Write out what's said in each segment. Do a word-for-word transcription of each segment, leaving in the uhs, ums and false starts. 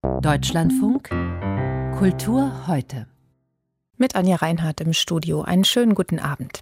Deutschlandfunk Kultur heute. Mit Anja Reinhardt im Studio. Einen schönen guten Abend.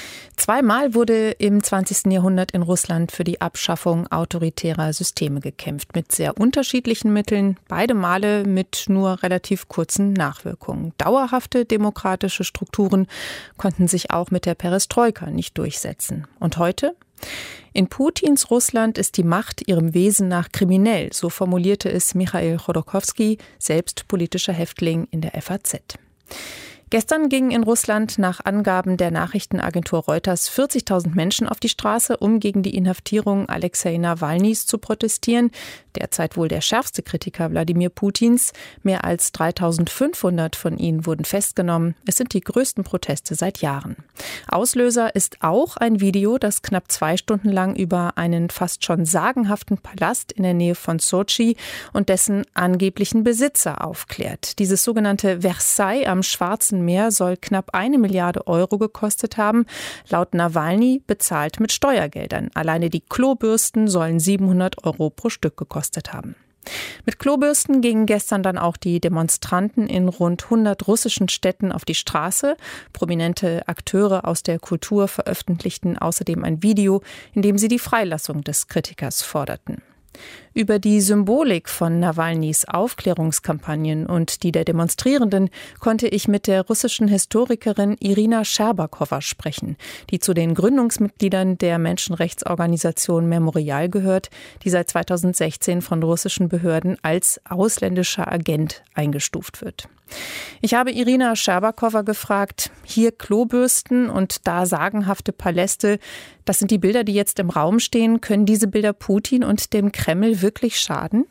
Zweimal wurde im zwanzigsten Jahrhundert in Russland für die Abschaffung autoritärer Systeme gekämpft, mit sehr unterschiedlichen Mitteln, beide Male mit nur relativ kurzen Nachwirkungen. Dauerhafte demokratische Strukturen konnten sich auch mit der Perestroika nicht durchsetzen. Und heute? In Putins Russland ist die Macht ihrem Wesen nach kriminell, so formulierte es Michail Chodorkowski, selbst politischer Häftling in der F A Z. Gestern gingen in Russland nach Angaben der Nachrichtenagentur Reuters vierzigtausend Menschen auf die Straße, um gegen die Inhaftierung Alexei Nawalnys zu protestieren. Derzeit wohl der schärfste Kritiker Wladimir Putins. Mehr als dreitausendfünfhundert von ihnen wurden festgenommen. Es sind die größten Proteste seit Jahren. Auslöser ist auch ein Video, das knapp zwei Stunden lang über einen fast schon sagenhaften Palast in der Nähe von Sotschi und dessen angeblichen Besitzer aufklärt. Dieses sogenannte Versailles am Schwarzen Meer soll knapp eine Milliarde Euro gekostet haben. Laut Nawalny bezahlt mit Steuergeldern. Alleine die Klobürsten sollen siebenhundert Euro pro Stück gekostet haben. Mit Klobürsten gingen gestern dann auch die Demonstranten in rund hundert russischen Städten auf die Straße. Prominente Akteure aus der Kultur veröffentlichten außerdem ein Video, in dem sie die Freilassung des Kritikers forderten. Über die Symbolik von Nawalnys Aufklärungskampagnen und die der Demonstrierenden konnte ich mit der russischen Historikerin Irina Scherbakowa sprechen, die zu den Gründungsmitgliedern der Menschenrechtsorganisation Memorial gehört, die seit zweitausendsechzehn von russischen Behörden als ausländischer Agent eingestuft wird. Ich habe Irina Scherbakowa gefragt, hier Klobürsten und da sagenhafte Paläste, das sind die Bilder, die jetzt im Raum stehen. Können diese Bilder Putin und dem Kreml wirklich schaden?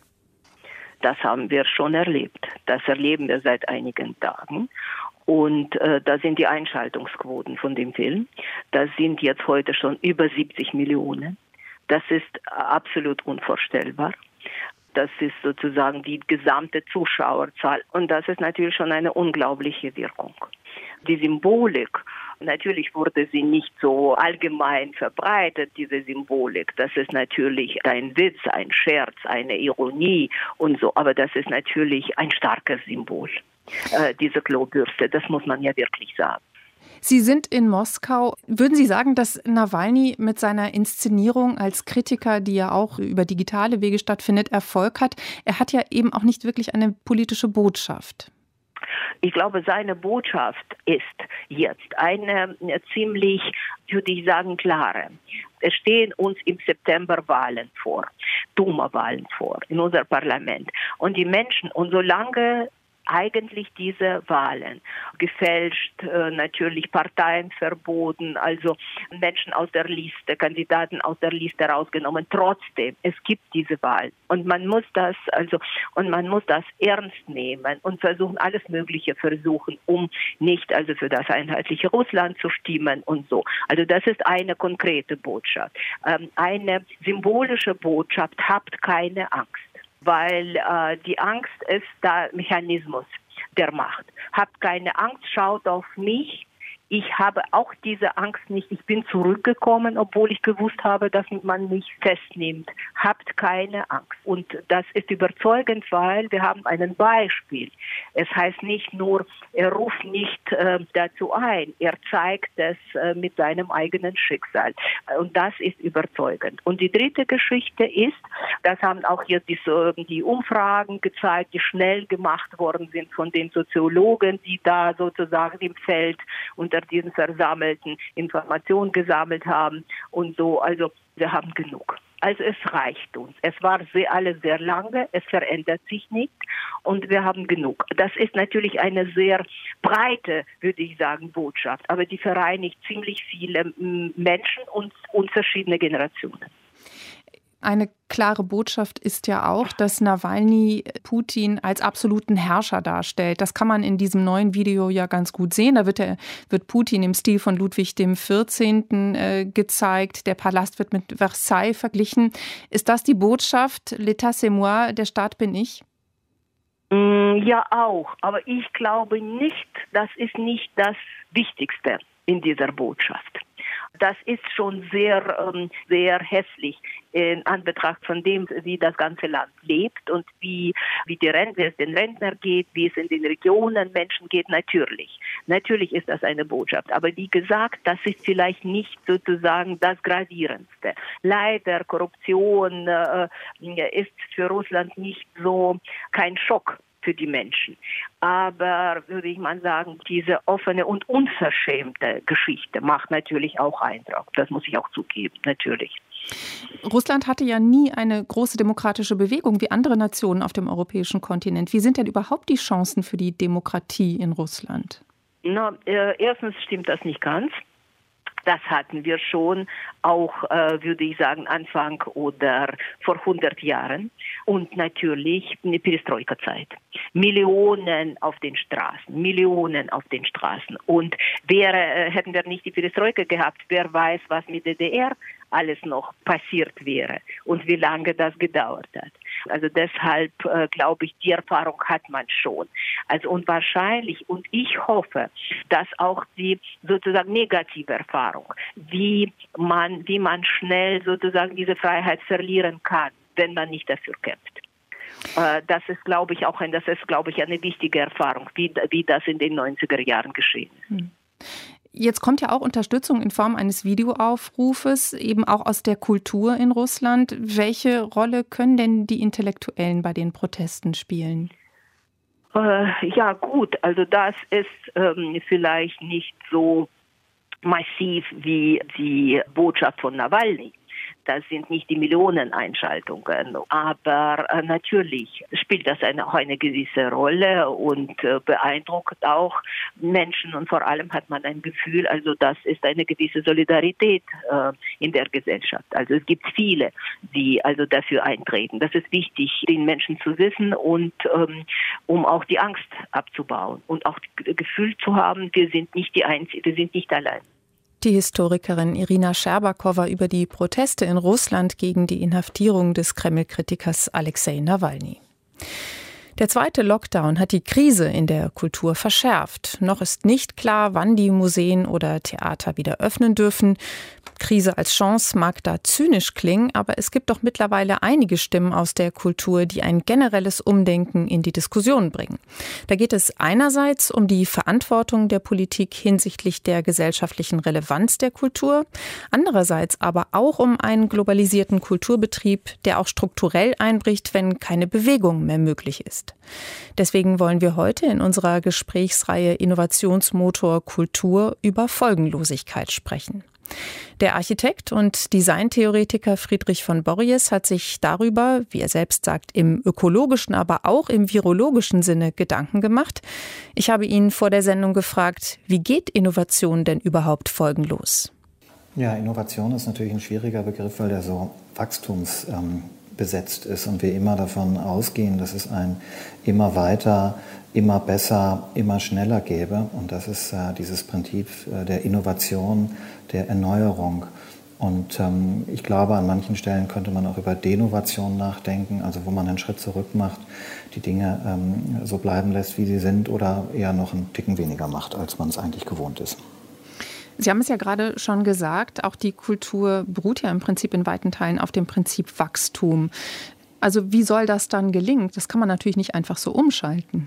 Das haben wir schon erlebt. Das erleben wir seit einigen Tagen. Und äh, da sind die Einschaltungsquoten von dem Film. Das sind jetzt heute schon über siebzig Millionen. Das ist absolut unvorstellbar. Das ist sozusagen die gesamte Zuschauerzahl. Und das ist natürlich schon eine unglaubliche Wirkung. Die Symbolik, natürlich wurde sie nicht so allgemein verbreitet, diese Symbolik. Das ist natürlich ein Witz, ein Scherz, eine Ironie und so. Aber das ist natürlich ein starkes Symbol, äh, diese Klobürste. Das muss man ja wirklich sagen. Sie sind in Moskau. Würden Sie sagen, dass Nawalny mit seiner Inszenierung als Kritiker, die ja auch über digitale Wege stattfindet, Erfolg hat? Er hat ja eben auch nicht wirklich eine politische Botschaft. Ich glaube, seine Botschaft ist jetzt eine ziemlich, würde ich sagen, klare. Es stehen uns im September Wahlen vor, Duma-Wahlen vor, in unser Parlament. Und die Menschen, und solange eigentlich diese Wahlen gefälscht, äh, natürlich Parteien verboten, also Menschen aus der Liste, Kandidaten aus der Liste rausgenommen. Trotzdem, es gibt diese Wahl und man muss das also und man muss das ernst nehmen und versuchen, alles Mögliche versuchen, um nicht also für das einheitliche Russland zu stimmen und so. Also das ist eine konkrete Botschaft, ähm, eine symbolische Botschaft: Habt keine Angst. Weil äh, die Angst ist der Mechanismus der Macht. Habt keine Angst, schaut auf mich. Ich habe auch diese Angst nicht. Ich bin zurückgekommen, obwohl ich gewusst habe, dass man mich festnimmt. Habt keine Angst. Und das ist überzeugend, weil wir haben ein Beispiel. Es heißt nicht nur, er ruft nicht äh, dazu ein, er zeigt es äh, mit seinem eigenen Schicksal. Und das ist überzeugend. Und die dritte Geschichte ist, das haben auch jetzt die, die Umfragen gezeigt, die schnell gemacht worden sind von den Soziologen, die da sozusagen im Feld unter diesen versammelten Informationen gesammelt haben und so. Also wir haben genug. Also es reicht uns. Es war sehr, alles sehr lange, es verändert sich nicht und wir haben genug. Das ist natürlich eine sehr breite, würde ich sagen, Botschaft, aber die vereinigt ziemlich viele Menschen und, und verschiedene Generationen. Eine klare Botschaft ist ja auch, dass Nawalny Putin als absoluten Herrscher darstellt. Das kann man in diesem neuen Video ja ganz gut sehen. Da wird, er, wird Putin im Stil von Ludwig der vierzehnte. Äh, gezeigt. Der Palast wird mit Versailles verglichen. Ist das die Botschaft, l'état c'est moi, der Staat bin ich? Ja, auch. Aber ich glaube nicht, das ist nicht das Wichtigste in dieser Botschaft. Das ist schon sehr, ähm, sehr hässlich in Anbetracht von dem, wie das ganze Land lebt und wie, wie, die Rent- wie es den Rentner geht, wie es in den Regionen Menschen geht. Natürlich. Natürlich ist das eine Botschaft. Aber wie gesagt, das ist vielleicht nicht sozusagen das Gravierendste. Leider, Korruption äh, ist für Russland nicht so kein Schock für die Menschen. Aber würde ich mal sagen, diese offene und unverschämte Geschichte macht natürlich auch Eindruck. Das muss ich auch zugeben, natürlich. Russland hatte ja nie eine große demokratische Bewegung wie andere Nationen auf dem europäischen Kontinent. Wie sind denn überhaupt die Chancen für die Demokratie in Russland? Na, äh, erstens stimmt das nicht ganz. Das hatten wir schon auch, äh, würde ich sagen, Anfang oder vor hundert Jahren. Und natürlich eine Perestroika-Zeit. Millionen auf den Straßen, Millionen auf den Straßen. Und wäre, äh, hätten wir nicht die Perestroika gehabt, wer weiß, was mit der D D R alles noch passiert wäre und wie lange das gedauert hat. Also deshalb äh, glaube ich, die Erfahrung hat man schon. Also und wahrscheinlich, und ich hoffe, dass auch die sozusagen negative Erfahrung, wie man, wie man schnell sozusagen diese Freiheit verlieren kann, wenn man nicht dafür kämpft. Äh, das ist, glaube ich, auch ein, das ist, glaube ich, eine wichtige Erfahrung, wie, wie das in den neunziger Jahren geschehen ist. Hm. Jetzt kommt ja auch Unterstützung in Form eines Videoaufrufes, eben auch aus der Kultur in Russland. Welche Rolle können denn die Intellektuellen bei den Protesten spielen? Äh, ja gut, also das ist ähm, vielleicht nicht so massiv wie die Botschaft von Nawalny. Das sind nicht die Millioneneinschaltungen, aber äh, natürlich spielt das eine, auch eine gewisse Rolle und äh, beeindruckt auch Menschen und vor allem hat man ein Gefühl, also das ist eine gewisse Solidarität äh, in der Gesellschaft. Also es gibt viele, die also dafür eintreten. Das ist wichtig, den Menschen zu wissen und ähm, um auch die Angst abzubauen und auch das Gefühl zu haben, wir sind nicht die Einzigen, wir sind nicht allein. Die Historikerin Irina Scherbakowa über die Proteste in Russland gegen die Inhaftierung des Kreml-Kritikers Alexei Nawalny. Der zweite Lockdown hat die Krise in der Kultur verschärft. Noch ist nicht klar, wann die Museen oder Theater wieder öffnen dürfen. Krise als Chance mag da zynisch klingen, aber es gibt doch mittlerweile einige Stimmen aus der Kultur, die ein generelles Umdenken in die Diskussion bringen. Da geht es einerseits um die Verantwortung der Politik hinsichtlich der gesellschaftlichen Relevanz der Kultur, andererseits aber auch um einen globalisierten Kulturbetrieb, der auch strukturell einbricht, wenn keine Bewegung mehr möglich ist. Deswegen wollen wir heute in unserer Gesprächsreihe Innovationsmotor Kultur über Folgenlosigkeit sprechen. Der Architekt und Designtheoretiker Friedrich von Borries hat sich darüber, wie er selbst sagt, im ökologischen, aber auch im virologischen Sinne Gedanken gemacht. Ich habe ihn vor der Sendung gefragt, wie geht Innovation denn überhaupt folgenlos? Ja, Innovation ist natürlich ein schwieriger Begriff, weil der so wachstumsbesetzt ist und wir immer davon ausgehen, dass es ein immer weiter, immer besser, immer schneller gäbe. Und das ist äh, dieses Prinzip äh, der Innovation, der Erneuerung. Und ähm, ich glaube, an manchen Stellen könnte man auch über Denovation nachdenken, also wo man einen Schritt zurück macht, die Dinge ähm, so bleiben lässt, wie sie sind, oder eher noch einen Ticken weniger macht, als man es eigentlich gewohnt ist. Sie haben es ja gerade schon gesagt, auch die Kultur beruht ja im Prinzip in weiten Teilen auf dem Prinzip Wachstum. Also wie soll das dann gelingen? Das kann man natürlich nicht einfach so umschalten.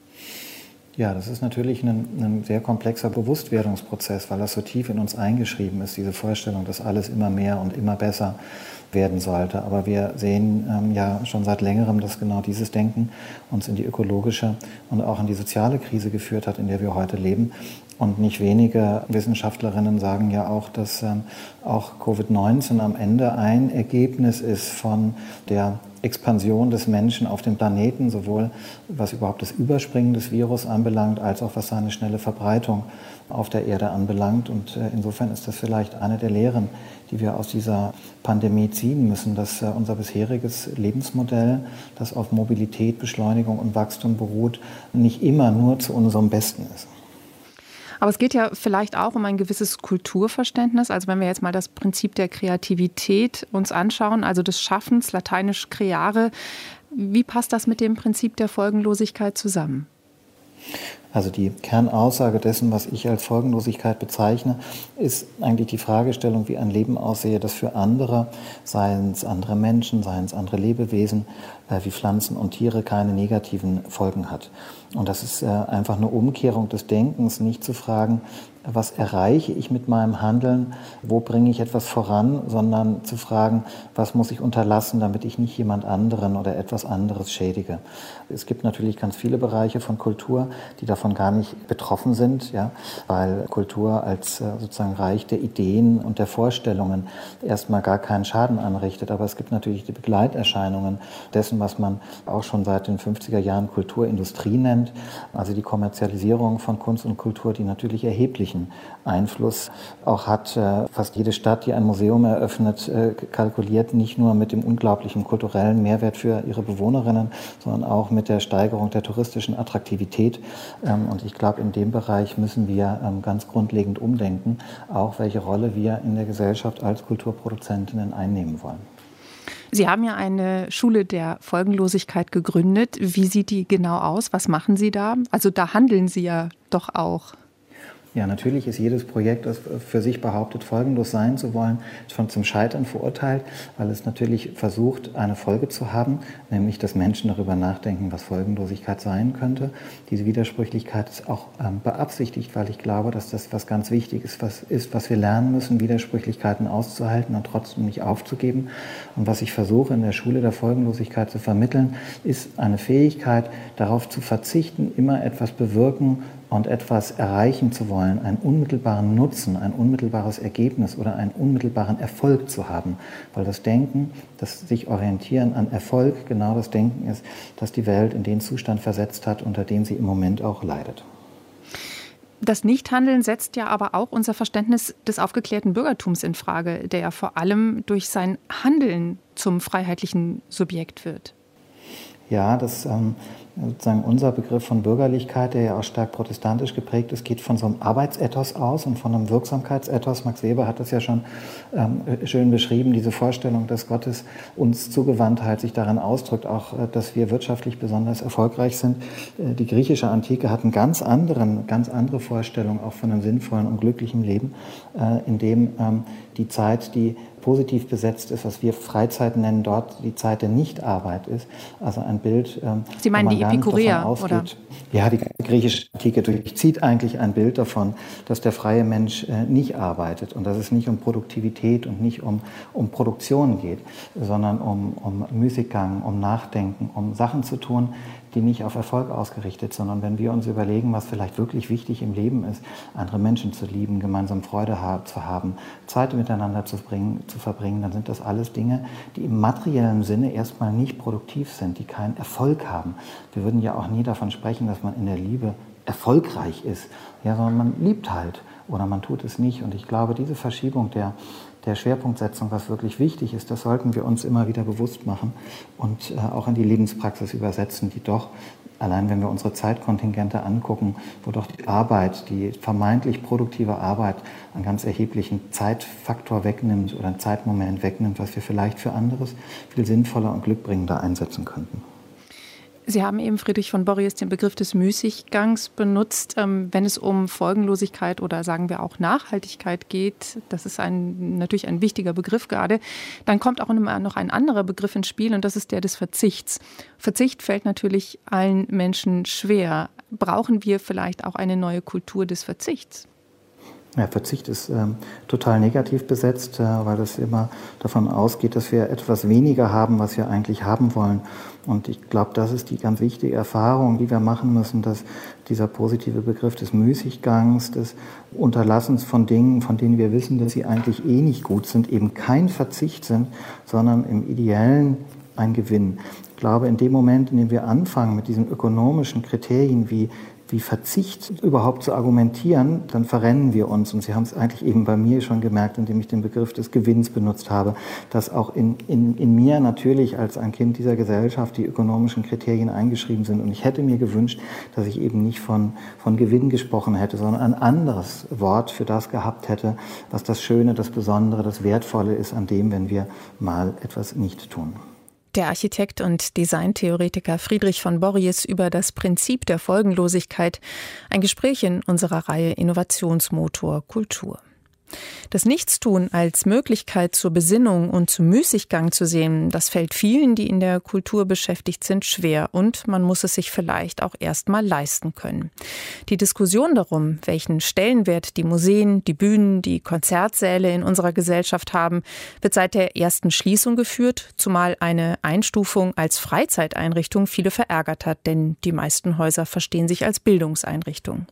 Ja, das ist natürlich ein, ein sehr komplexer Bewusstwerdungsprozess, weil das so tief in uns eingeschrieben ist, diese Vorstellung, dass alles immer mehr und immer besser werden sollte. Aber wir sehen ähm, ja schon seit längerem, dass genau dieses Denken uns in die ökologische und auch in die soziale Krise geführt hat, in der wir heute leben. Und nicht wenige Wissenschaftlerinnen sagen ja auch, dass ähm, auch Covid neunzehn am Ende ein Ergebnis ist von der Expansion des Menschen auf dem Planeten, sowohl was überhaupt das Überspringen des Virus anbelangt, als auch was seine schnelle Verbreitung auf der Erde anbelangt. Und äh, insofern ist das vielleicht eine der Lehren, die wir aus dieser Pandemie ziehen müssen, dass äh, unser bisheriges Lebensmodell, das auf Mobilität, Beschleunigung und Wachstum beruht, nicht immer nur zu unserem Besten ist. Aber es geht ja vielleicht auch um ein gewisses Kulturverständnis. Also wenn wir jetzt mal das Prinzip der Kreativität uns anschauen, also des Schaffens, lateinisch creare, wie passt das mit dem Prinzip der Folgenlosigkeit zusammen? Also die Kernaussage dessen, was ich als Folgenlosigkeit bezeichne, ist eigentlich die Fragestellung, wie ein Leben aussehe, das für andere, seien es andere Menschen, seien es andere Lebewesen, äh, wie Pflanzen und Tiere, keine negativen Folgen hat. Und das ist äh, einfach eine Umkehrung des Denkens, nicht zu fragen, was erreiche ich mit meinem Handeln, wo bringe ich etwas voran, sondern zu fragen, was muss ich unterlassen, damit ich nicht jemand anderen oder etwas anderes schädige. Es gibt natürlich ganz viele Bereiche von Kultur, die davon gar nicht betroffen sind, ja, weil Kultur als äh, sozusagen Reich der Ideen und der Vorstellungen erstmal gar keinen Schaden anrichtet. Aber es gibt natürlich die Begleiterscheinungen dessen, was man auch schon seit den fünfziger Jahren Kulturindustrie nennt, also die Kommerzialisierung von Kunst und Kultur, die natürlich erheblich Einfluss auch hat. Fast jede Stadt, die ein Museum eröffnet, kalkuliert nicht nur mit dem unglaublichen kulturellen Mehrwert für ihre Bewohnerinnen, sondern auch mit der Steigerung der touristischen Attraktivität. Und ich glaube, in dem Bereich müssen wir ganz grundlegend umdenken, auch welche Rolle wir in der Gesellschaft als Kulturproduzentinnen einnehmen wollen. Sie haben ja eine Schule der Folgenlosigkeit gegründet. Wie sieht die genau aus? Was machen Sie da? Also da handeln Sie ja doch auch. Ja, natürlich ist jedes Projekt, das für sich behauptet, folgenlos sein zu wollen, schon zum Scheitern verurteilt, weil es natürlich versucht, eine Folge zu haben, nämlich, dass Menschen darüber nachdenken, was Folgenlosigkeit sein könnte. Diese Widersprüchlichkeit ist auch ähm, beabsichtigt, weil ich glaube, dass das was ganz Wichtiges ist, was ist, was wir lernen müssen, Widersprüchlichkeiten auszuhalten und trotzdem nicht aufzugeben. Und was ich versuche, in der Schule der Folgenlosigkeit zu vermitteln, ist eine Fähigkeit, darauf zu verzichten, immer etwas bewirken und etwas erreichen zu wollen, einen unmittelbaren Nutzen, ein unmittelbares Ergebnis oder einen unmittelbaren Erfolg zu haben. Weil das Denken, das sich orientieren an Erfolg, genau das Denken ist, das die Welt in den Zustand versetzt hat, unter dem sie im Moment auch leidet. Das Nichthandeln setzt ja aber auch unser Verständnis des aufgeklärten Bürgertums in Frage, der ja vor allem durch sein Handeln zum freiheitlichen Subjekt wird. Ja, das ähm, sozusagen unser Begriff von Bürgerlichkeit, der ja auch stark protestantisch geprägt ist, geht von so einem Arbeitsethos aus und von einem Wirksamkeitsethos. Max Weber hat das ja schon ähm, schön beschrieben, diese Vorstellung, dass Gottes uns Zugewandtheit sich darin ausdrückt, auch, äh, dass wir wirtschaftlich besonders erfolgreich sind. Äh, die griechische Antike hat eine ganz, anderen, ganz andere Vorstellung auch von einem sinnvollen und glücklichen Leben, äh, in dem ähm, die Zeit, die positiv besetzt ist, was wir Freizeit nennen, dort die Zeit der Nichtarbeit ist. Also ein Bild, ähm, Sie meinen die Epikureer, oder? Ja, die griechische Antike durchzieht eigentlich ein Bild davon, dass der freie Mensch äh, nicht arbeitet und dass es nicht um Produktivität und nicht um, um Produktion geht, sondern um, um Müßiggang, um Nachdenken, um Sachen zu tun, die nicht auf Erfolg ausgerichtet sind, sondern wenn wir uns überlegen, was vielleicht wirklich wichtig im Leben ist, andere Menschen zu lieben, gemeinsam Freude ha- zu haben, Zeit miteinander zu, bringen, zu verbringen, dann sind das alles Dinge, die im materiellen Sinne erstmal nicht produktiv sind, die keinen Erfolg haben. Wir würden ja auch nie davon sprechen, dass man in der Liebe erfolgreich ist, ja, sondern man liebt halt oder man tut es nicht. Und ich glaube, diese Verschiebung der der Schwerpunktsetzung, was wirklich wichtig ist, das sollten wir uns immer wieder bewusst machen und äh, auch in die Lebenspraxis übersetzen, die doch, allein wenn wir unsere Zeitkontingente angucken, wo doch die Arbeit, die vermeintlich produktive Arbeit einen ganz erheblichen Zeitfaktor wegnimmt oder einen Zeitmoment wegnimmt, was wir vielleicht für anderes viel sinnvoller und glückbringender einsetzen könnten. Sie haben eben, Friedrich von Borries, den Begriff des Müßiggangs benutzt. Wenn es um Folgenlosigkeit oder sagen wir auch Nachhaltigkeit geht, das ist ein, natürlich ein wichtiger Begriff gerade, dann kommt auch immer noch ein anderer Begriff ins Spiel und das ist der des Verzichts. Verzicht fällt natürlich allen Menschen schwer. Brauchen wir vielleicht auch eine neue Kultur des Verzichts? Ja, Verzicht ist ähm, total negativ besetzt, äh, weil es immer davon ausgeht, dass wir etwas weniger haben, was wir eigentlich haben wollen. Und ich glaube, das ist die ganz wichtige Erfahrung, die wir machen müssen, dass dieser positive Begriff des Müßiggangs, des Unterlassens von Dingen, von denen wir wissen, dass sie eigentlich eh nicht gut sind, eben kein Verzicht sind, sondern im Ideellen ein Gewinn. Ich glaube, in dem Moment, in dem wir anfangen mit diesen ökonomischen Kriterien wie wie Verzicht überhaupt zu argumentieren, dann verrennen wir uns. Und Sie haben es eigentlich eben bei mir schon gemerkt, indem ich den Begriff des Gewinns benutzt habe, dass auch in, in, in mir natürlich als ein Kind dieser Gesellschaft die ökonomischen Kriterien eingeschrieben sind. Und ich hätte mir gewünscht, dass ich eben nicht von, von Gewinn gesprochen hätte, sondern ein anderes Wort für das gehabt hätte, was das Schöne, das Besondere, das Wertvolle ist an dem, wenn wir mal etwas nicht tun. Der Architekt und Designtheoretiker Friedrich von Borries über das Prinzip der Folgenlosigkeit. Ein Gespräch in unserer Reihe Innovationsmotor Kultur. Das Nichtstun als Möglichkeit zur Besinnung und zum Müßiggang zu sehen, das fällt vielen, die in der Kultur beschäftigt sind, schwer und man muss es sich vielleicht auch erst mal leisten können. Die Diskussion darum, welchen Stellenwert die Museen, die Bühnen, die Konzertsäle in unserer Gesellschaft haben, wird seit der ersten Schließung geführt, zumal eine Einstufung als Freizeiteinrichtung viele verärgert hat, denn die meisten Häuser verstehen sich als Bildungseinrichtung.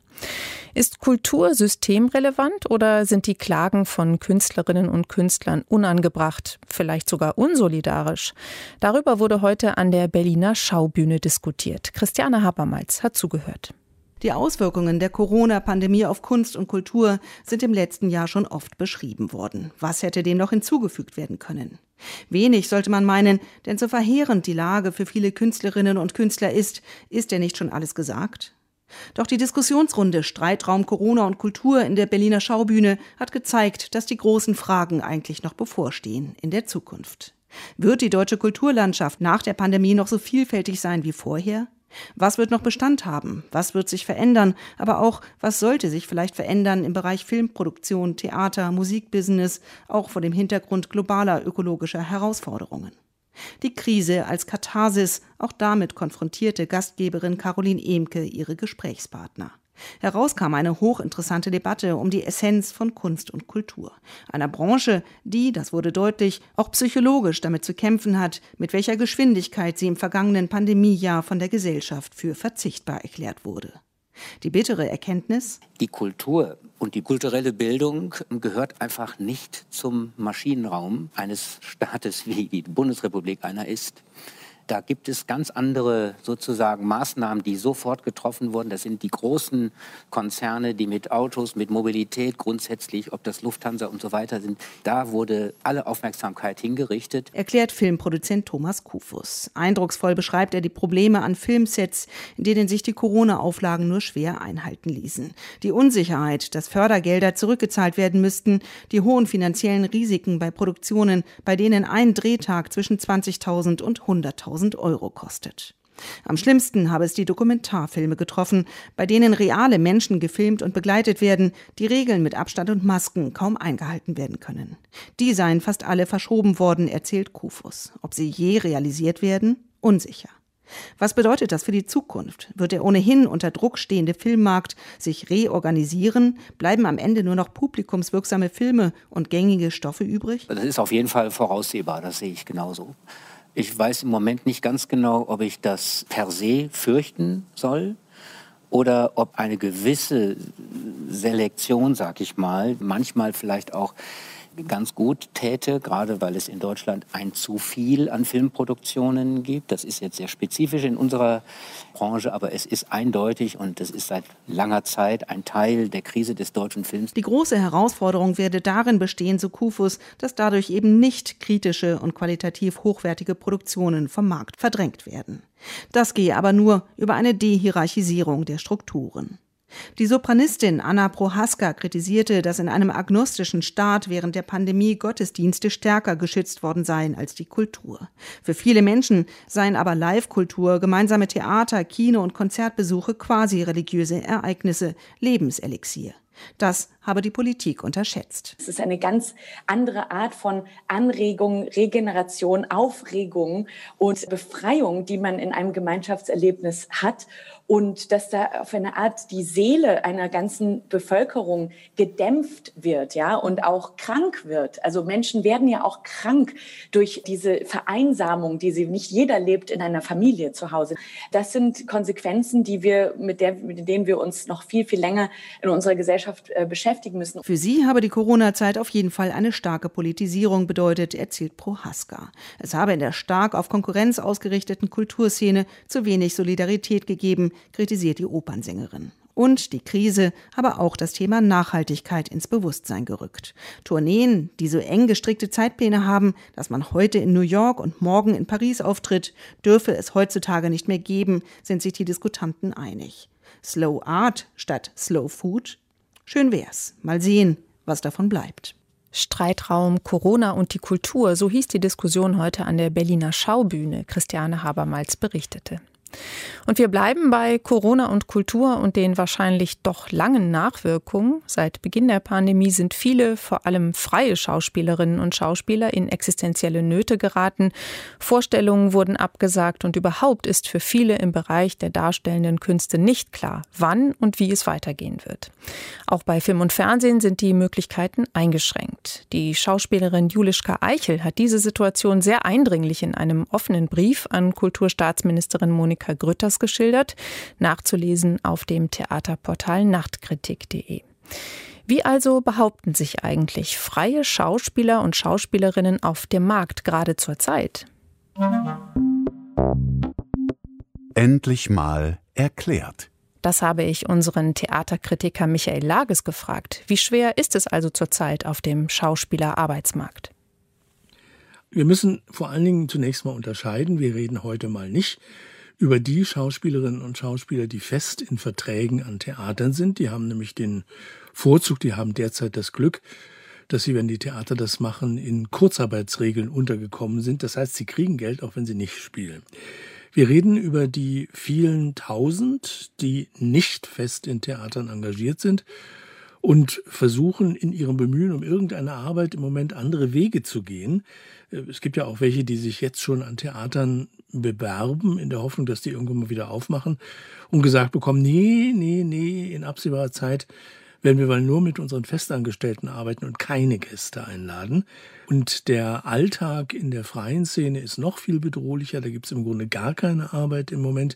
Ist Kultur systemrelevant oder sind die Klagen von Künstlerinnen und Künstlern unangebracht, vielleicht sogar unsolidarisch? Darüber wurde heute an der Berliner Schaubühne diskutiert. Christiane Habermals hat zugehört. Die Auswirkungen der Corona-Pandemie auf Kunst und Kultur sind im letzten Jahr schon oft beschrieben worden. Was hätte dem noch hinzugefügt werden können? Wenig, sollte man meinen, denn so verheerend die Lage für viele Künstlerinnen und Künstler ist, ist ja nicht schon alles gesagt? Doch die Diskussionsrunde Streitraum Corona und Kultur in der Berliner Schaubühne hat gezeigt, dass die großen Fragen eigentlich noch bevorstehen in der Zukunft. Wird die deutsche Kulturlandschaft nach der Pandemie noch so vielfältig sein wie vorher? Was wird noch Bestand haben? Was wird sich verändern? Aber auch, was sollte sich vielleicht verändern im Bereich Filmproduktion, Theater, Musikbusiness, auch vor dem Hintergrund globaler ökologischer Herausforderungen? Die Krise als Katharsis, auch damit konfrontierte Gastgeberin Caroline Ehmke ihre Gesprächspartner. Heraus kam eine hochinteressante Debatte um die Essenz von Kunst und Kultur. Einer Branche, die, das wurde deutlich, auch psychologisch damit zu kämpfen hat, mit welcher Geschwindigkeit sie im vergangenen Pandemiejahr von der Gesellschaft für verzichtbar erklärt wurde. Die bittere Erkenntnis: Die Kultur und die kulturelle Bildung gehört einfach nicht zum Maschinenraum eines Staates, wie die Bundesrepublik einer ist. Da gibt es ganz andere sozusagen Maßnahmen, die sofort getroffen wurden. Das sind die großen Konzerne, die mit Autos, mit Mobilität grundsätzlich, ob das Lufthansa und so weiter sind. Da wurde alle Aufmerksamkeit hingerichtet. Erklärt Filmproduzent Thomas Kufus. Eindrucksvoll beschreibt er die Probleme an Filmsets, in denen sich die Corona-Auflagen nur schwer einhalten ließen. Die Unsicherheit, dass Fördergelder zurückgezahlt werden müssten, die hohen finanziellen Risiken bei Produktionen, bei denen ein Drehtag zwischen zwanzigtausend und hunderttausend Euro kostet. Am schlimmsten habe es die Dokumentarfilme getroffen, bei denen reale Menschen gefilmt und begleitet werden, die Regeln mit Abstand und Masken kaum eingehalten werden können. Die seien fast alle verschoben worden, erzählt Kufus. Ob sie je realisiert werden? Unsicher. Was bedeutet das für die Zukunft? Wird der ohnehin unter Druck stehende Filmmarkt sich reorganisieren? Bleiben am Ende nur noch publikumswirksame Filme und gängige Stoffe übrig? Das ist auf jeden Fall voraussehbar, das sehe ich genauso. Ich weiß im Moment nicht ganz genau, ob ich das per se fürchten soll oder ob eine gewisse Selektion, sag ich mal, manchmal vielleicht auch ganz gut täte, gerade weil es in Deutschland ein zu viel an Filmproduktionen gibt. Das ist jetzt sehr spezifisch in unserer Branche, aber es ist eindeutig und das ist seit langer Zeit ein Teil der Krise des deutschen Films. Die große Herausforderung werde darin bestehen, so Kufus, dass dadurch eben nicht kritische und qualitativ hochwertige Produktionen vom Markt verdrängt werden. Das gehe aber nur über eine Dehierarchisierung der Strukturen. Die Sopranistin Anna Prohaska kritisierte, dass in einem agnostischen Staat während der Pandemie Gottesdienste stärker geschützt worden seien als die Kultur. Für viele Menschen seien aber Live-Kultur, gemeinsame Theater-, Kino- und Konzertbesuche quasi religiöse Ereignisse, Lebenselixier. Das habe die Politik unterschätzt. Es ist eine ganz andere Art von Anregung, Regeneration, Aufregung und Befreiung, die man in einem Gemeinschaftserlebnis hat. Und dass da auf eine Art die Seele einer ganzen Bevölkerung gedämpft wird, ja, und auch krank wird. Also Menschen werden ja auch krank durch diese Vereinsamung, die sie, nicht jeder lebt in einer Familie zu Hause. Das sind Konsequenzen, die wir, mit der, mit denen wir uns noch viel, viel länger in unserer Gesellschaft äh, beschäftigen müssen. Für sie habe die Corona-Zeit auf jeden Fall eine starke Politisierung bedeutet, erzählt Prohaska. Es habe in der stark auf Konkurrenz ausgerichteten Kulturszene zu wenig Solidarität gegeben, kritisiert die Opernsängerin. Und die Krise habe auch das Thema Nachhaltigkeit ins Bewusstsein gerückt. Tourneen, die so eng gestrickte Zeitpläne haben, dass man heute in New York und morgen in Paris auftritt, dürfe es heutzutage nicht mehr geben, sind sich die Diskutanten einig. Slow Art statt Slow Food? Schön wär's. Mal sehen, was davon bleibt. Streitraum, Corona und die Kultur, so hieß die Diskussion heute an der Berliner Schaubühne. Christiane Habermals berichtete. Und wir bleiben bei Corona und Kultur und den wahrscheinlich doch langen Nachwirkungen. Seit Beginn der Pandemie sind viele, vor allem freie Schauspielerinnen und Schauspieler, in existenzielle Nöte geraten. Vorstellungen wurden abgesagt und überhaupt ist für viele im Bereich der darstellenden Künste nicht klar, wann und wie es weitergehen wird. Auch bei Film und Fernsehen sind die Möglichkeiten eingeschränkt. Die Schauspielerin Juliska Eichel hat diese Situation sehr eindringlich in einem offenen Brief an Kulturstaatsministerin Monika Grütters geschildert, nachzulesen auf dem Theaterportal nachtkritik punkt de. Wie also behaupten sich eigentlich freie Schauspieler und Schauspielerinnen auf dem Markt gerade zur Zeit? Endlich mal erklärt. Das habe ich unseren Theaterkritiker Michael Lages gefragt. Wie schwer ist es also zurzeit auf dem Schauspielerarbeitsmarkt? Wir müssen vor allen Dingen zunächst mal unterscheiden. Wir reden heute mal nicht über die Schauspielerinnen und Schauspieler, die fest in Verträgen an Theatern sind. Die haben nämlich den Vorzug, die haben derzeit das Glück, dass sie, wenn die Theater das machen, in Kurzarbeitsregeln untergekommen sind. Das heißt, sie kriegen Geld, auch wenn sie nicht spielen. Wir reden über die vielen Tausend, die nicht fest in Theatern engagiert sind und versuchen in ihrem Bemühen um irgendeine Arbeit im Moment andere Wege zu gehen. Es gibt ja auch welche, die sich jetzt schon an Theatern bewerben, in der Hoffnung, dass die irgendwann mal wieder aufmachen und gesagt bekommen, nee, nee, nee, in absehbarer Zeit werden wir mal nur mit unseren Festangestellten arbeiten und keine Gäste einladen. Und der Alltag in der freien Szene ist noch viel bedrohlicher, da gibt es im Grunde gar keine Arbeit im Moment.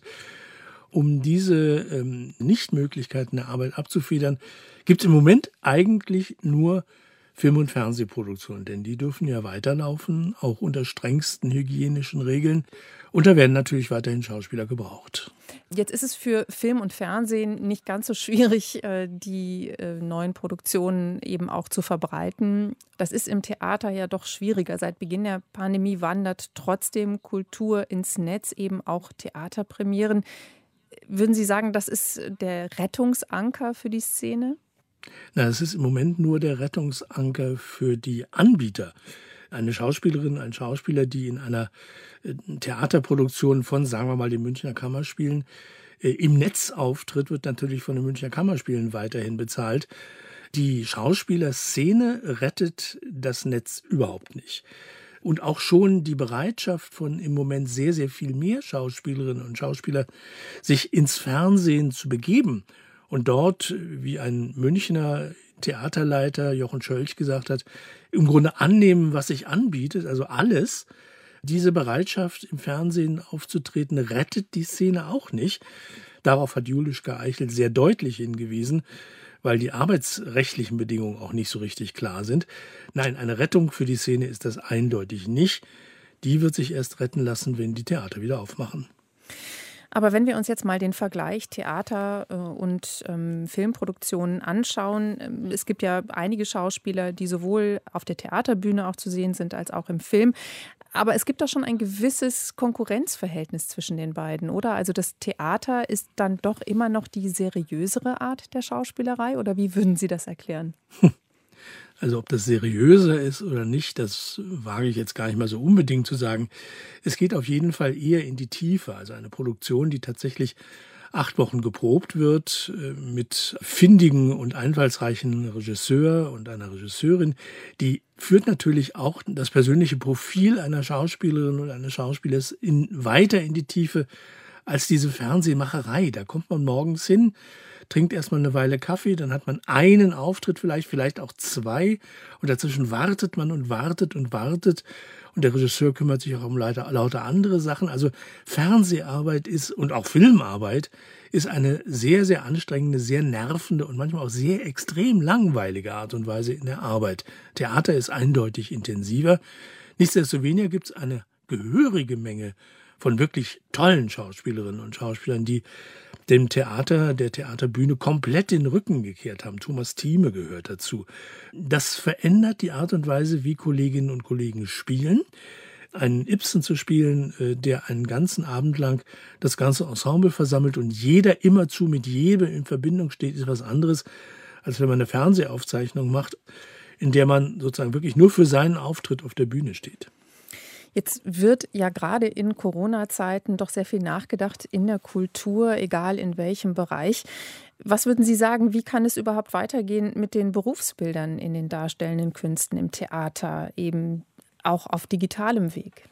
Um diese ähm, Nichtmöglichkeiten der Arbeit abzufedern, gibt es im Moment eigentlich nur Film- und Fernsehproduktionen, denn die dürfen ja weiterlaufen, auch unter strengsten hygienischen Regeln. Und da werden natürlich weiterhin Schauspieler gebraucht. Jetzt ist es für Film und Fernsehen nicht ganz so schwierig, die neuen Produktionen eben auch zu verbreiten. Das ist im Theater ja doch schwieriger. Seit Beginn der Pandemie wandert trotzdem Kultur ins Netz, eben auch Theaterpremieren. Würden Sie sagen, das ist der Rettungsanker für die Szene? Na, es ist im Moment nur der Rettungsanker für die Anbieter. Eine Schauspielerin, ein Schauspieler, die in einer Theaterproduktion von, sagen wir mal, den Münchner Kammerspielen äh, im Netz auftritt, wird natürlich von den Münchner Kammerspielen weiterhin bezahlt. Die Schauspielerszene rettet das Netz überhaupt nicht. Und auch schon die Bereitschaft von im Moment sehr, sehr viel mehr Schauspielerinnen und Schauspieler, sich ins Fernsehen zu begeben und dort, wie ein Münchner Theaterleiter Jochen Schölch gesagt hat, im Grunde annehmen, was sich anbietet, also alles. Diese Bereitschaft, im Fernsehen aufzutreten, rettet die Szene auch nicht. Darauf hat Juliska Eichel sehr deutlich hingewiesen, weil die arbeitsrechtlichen Bedingungen auch nicht so richtig klar sind. Nein, eine Rettung für die Szene ist das eindeutig nicht. Die wird sich erst retten lassen, wenn die Theater wieder aufmachen. Aber wenn wir uns jetzt mal den Vergleich Theater und ähm, Filmproduktionen anschauen, es gibt ja einige Schauspieler, die sowohl auf der Theaterbühne auch zu sehen sind, als auch im Film. Aber es gibt da schon ein gewisses Konkurrenzverhältnis zwischen den beiden, oder? Also das Theater ist dann doch immer noch die seriösere Art der Schauspielerei, oder wie würden Sie das erklären? Also ob das seriöser ist oder nicht, das wage ich jetzt gar nicht mal so unbedingt zu sagen. Es geht auf jeden Fall eher in die Tiefe. Also eine Produktion, die tatsächlich acht Wochen geprobt wird, mit findigen und einfallsreichen Regisseur und einer Regisseurin, die führt natürlich auch das persönliche Profil einer Schauspielerin oder eines Schauspielers in, weiter in die Tiefe als diese Fernsehmacherei. Da kommt man morgens hin, trinkt erstmal eine Weile Kaffee, dann hat man einen Auftritt vielleicht, vielleicht auch zwei und dazwischen wartet man und wartet und wartet und der Regisseur kümmert sich auch um lauter, lauter andere Sachen. Also Fernseharbeit ist und auch Filmarbeit ist eine sehr, sehr anstrengende, sehr nervende und manchmal auch sehr extrem langweilige Art und Weise in der Arbeit. Theater ist eindeutig intensiver. Nichtsdestoweniger gibt es eine gehörige Menge von wirklich tollen Schauspielerinnen und Schauspielern, die dem Theater, der Theaterbühne komplett den Rücken gekehrt haben. Thomas Thieme gehört dazu. Das verändert die Art und Weise, wie Kolleginnen und Kollegen spielen. Einen Ibsen zu spielen, der einen ganzen Abend lang das ganze Ensemble versammelt und jeder immerzu mit jedem in Verbindung steht, ist was anderes, als wenn man eine Fernsehaufzeichnung macht, in der man sozusagen wirklich nur für seinen Auftritt auf der Bühne steht. Jetzt wird ja gerade in Corona-Zeiten doch sehr viel nachgedacht in der Kultur, egal in welchem Bereich. Was würden Sie sagen, wie kann es überhaupt weitergehen mit den Berufsbildern in den darstellenden Künsten, im Theater, eben auch auf digitalem Weg?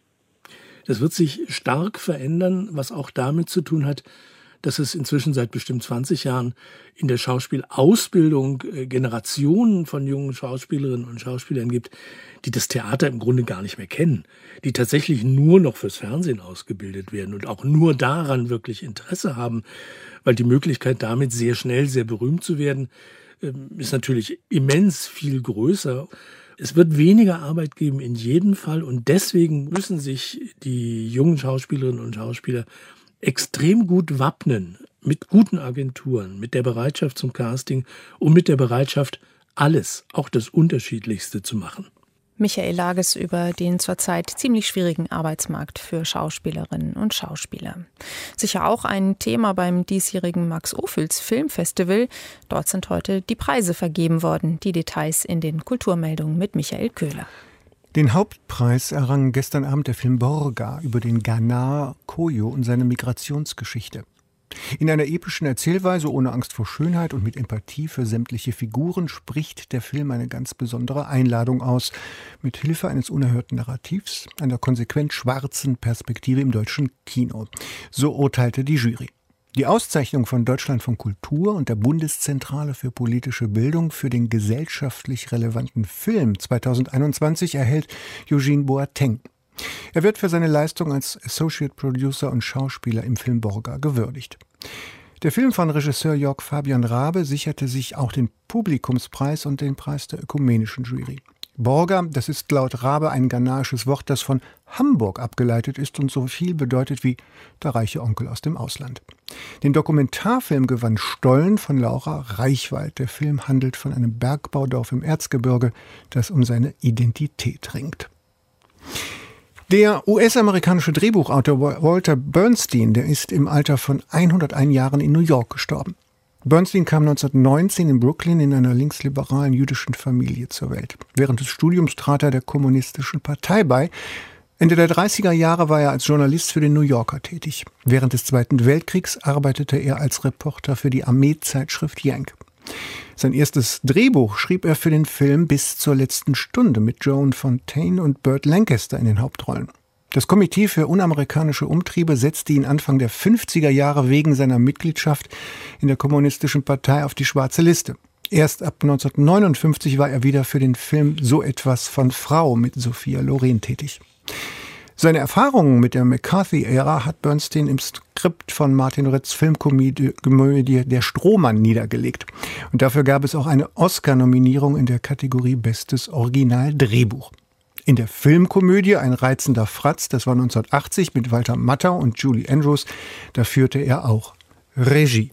Das wird sich stark verändern, was auch damit zu tun hat, dass es inzwischen seit bestimmt zwanzig Jahren in der Schauspielausbildung Generationen von jungen Schauspielerinnen und Schauspielern gibt, die das Theater im Grunde gar nicht mehr kennen, die tatsächlich nur noch fürs Fernsehen ausgebildet werden und auch nur daran wirklich Interesse haben, weil die Möglichkeit damit sehr schnell sehr berühmt zu werden, ist natürlich immens viel größer. Es wird weniger Arbeit geben in jedem Fall und deswegen müssen sich die jungen Schauspielerinnen und Schauspieler extrem gut wappnen mit guten Agenturen, mit der Bereitschaft zum Casting und mit der Bereitschaft, alles, auch das Unterschiedlichste zu machen. Michael Lages über den zurzeit ziemlich schwierigen Arbeitsmarkt für Schauspielerinnen und Schauspieler. Sicher auch ein Thema beim diesjährigen Max-Ophüls Filmfestival. Dort sind heute die Preise vergeben worden. Die Details in den Kulturmeldungen mit Michael Köhler. Den Hauptpreis errang gestern Abend der Film Borga über den Ghanaer Koyo und seine Migrationsgeschichte. In einer epischen Erzählweise ohne Angst vor Schönheit und mit Empathie für sämtliche Figuren spricht der Film eine ganz besondere Einladung aus, mit Hilfe eines unerhörten Narrativs, einer konsequent schwarzen Perspektive im deutschen Kino. So urteilte die Jury. Die Auszeichnung von Deutschlandfunk Kultur und der Bundeszentrale für politische Bildung für den gesellschaftlich relevanten Film zweitausendeinundzwanzig erhält Eugene Boateng. Er wird für seine Leistung als Associate Producer und Schauspieler im Film Borga gewürdigt. Der Film von Regisseur Jörg Fabian Rabe sicherte sich auch den Publikumspreis und den Preis der ökumenischen Jury. Borga, das ist laut Rabe ein ghanaisches Wort, das von Hamburg abgeleitet ist und so viel bedeutet wie der reiche Onkel aus dem Ausland. Den Dokumentarfilm gewann Stollen von Laura Reichwald. Der Film handelt von einem Bergbaudorf im Erzgebirge, das um seine Identität ringt. Der U S-amerikanische Drehbuchautor Walter Bernstein, der ist im Alter von hunderteins Jahren in New York gestorben. Bernstein kam neunzehnhundertneunzehn in Brooklyn in einer linksliberalen jüdischen Familie zur Welt. Während des Studiums trat er der Kommunistischen Partei bei. Ende der dreißiger Jahre war er als Journalist für den New Yorker tätig. Während des Zweiten Weltkriegs arbeitete er als Reporter für die Armeezeitschrift Yank. Sein erstes Drehbuch schrieb er für den Film Bis zur letzten Stunde mit Joan Fontaine und Burt Lancaster in den Hauptrollen. Das Komitee für unamerikanische Umtriebe setzte ihn Anfang der fünfziger Jahre wegen seiner Mitgliedschaft in der Kommunistischen Partei auf die schwarze Liste. Erst ab neunzehnhundertneunundfünfzig war er wieder für den Film So etwas von Frau mit Sophia Loren tätig. Seine Erfahrungen mit der McCarthy-Ära hat Bernstein im Skript von Martin Ritz' Filmkomödie Der Strohmann niedergelegt. Und dafür gab es auch eine Oscar-Nominierung in der Kategorie Bestes Original-Drehbuch. In der Filmkomödie Ein reizender Fratz, das war neunzehnhundertachtzig mit Walter Matthau und Julie Andrews, da führte er auch Regie.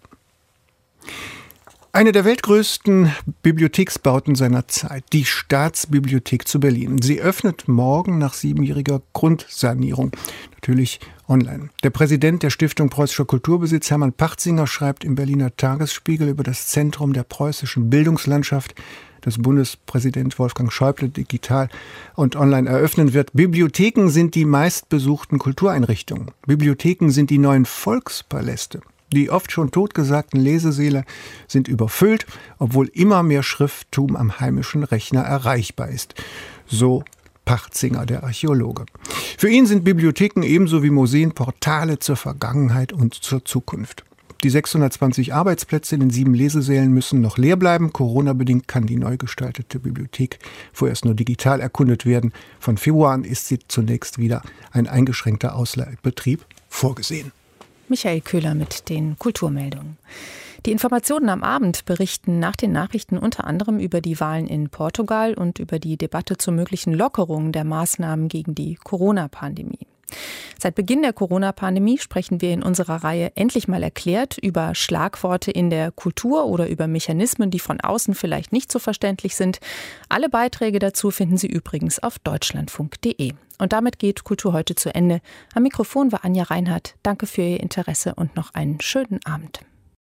Eine der weltgrößten Bibliotheksbauten seiner Zeit, die Staatsbibliothek zu Berlin. Sie öffnet morgen nach siebenjähriger Grundsanierung, natürlich online. Der Präsident der Stiftung Preußischer Kulturbesitz, Hermann Pachzinger, schreibt im Berliner Tagesspiegel über das Zentrum der preußischen Bildungslandschaft, das Bundespräsident Wolfgang Schäuble digital und online eröffnen wird. Bibliotheken sind die meistbesuchten Kultureinrichtungen. Bibliotheken sind die neuen Volkspaläste. Die oft schon totgesagten Lesesäle sind überfüllt, obwohl immer mehr Schrifttum am heimischen Rechner erreichbar ist. So Pachzinger, der Archäologe. Für ihn sind Bibliotheken ebenso wie Museen Portale zur Vergangenheit und zur Zukunft. Die sechshundertzwanzig Arbeitsplätze in den sieben Lesesälen müssen noch leer bleiben. Corona-bedingt kann die neu gestaltete Bibliothek vorerst nur digital erkundet werden. Von Februar an ist sie zunächst wieder ein eingeschränkter Ausleihbetrieb vorgesehen. Michael Köhler mit den Kulturmeldungen. Die Informationen am Abend berichten nach den Nachrichten unter anderem über die Wahlen in Portugal und über die Debatte zur möglichen Lockerung der Maßnahmen gegen die Corona-Pandemie. Seit Beginn der Corona-Pandemie sprechen wir in unserer Reihe Endlich mal erklärt über Schlagworte in der Kultur oder über Mechanismen, die von außen vielleicht nicht so verständlich sind. Alle Beiträge dazu finden Sie übrigens auf deutschlandfunk punkt de. Und damit geht Kultur heute zu Ende. Am Mikrofon war Anja Reinhardt. Danke für Ihr Interesse und noch einen schönen Abend.